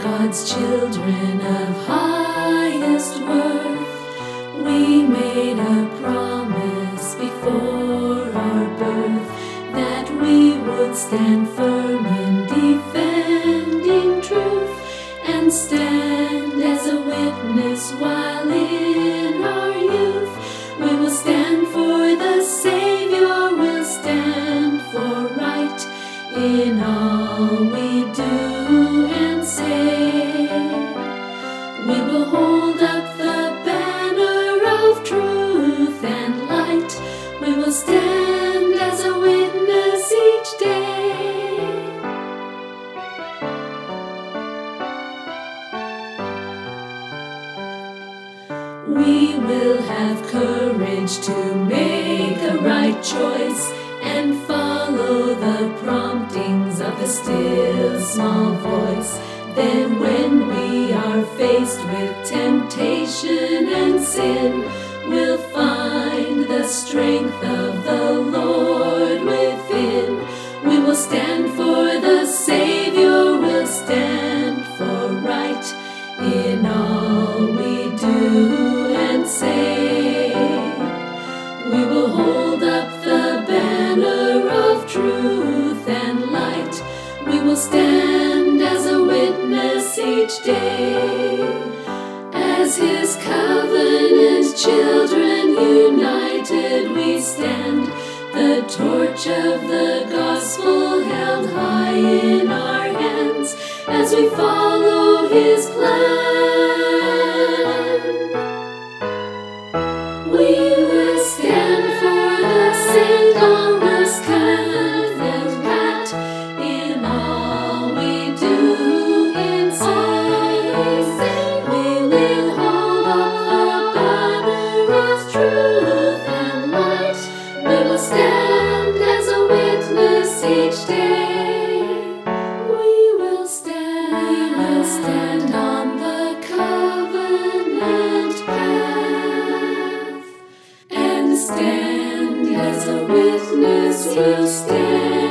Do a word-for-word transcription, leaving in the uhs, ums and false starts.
God's children of highest worth. We made a promise before our birth that we would stand firm in defending truth and stand as a witness while in our youth. We will stand for the Savior, we'll stand for right in all we do and say. We will hold up the banner of truth and light. We will stand as a witness each day. We will have courage to make a right choice and follow the promptings of the still small voice. Then when we are faced with temptation and sin, we'll find the strength of the Lord within. We will stand for the Savior, we'll stand for right in all we do and say. We will hold up the banner of truth and light. We will stand as a witness each day. As His covenant children united we stand, the torch of the gospel held high in our hands as we follow His plan. We will stand for the single stand and pat in all we do and say. We will hold up the banner of truth and light. We will stand as a witness each day. We will stand, we will stand on the covenant path and stand as a witness. We'll stand.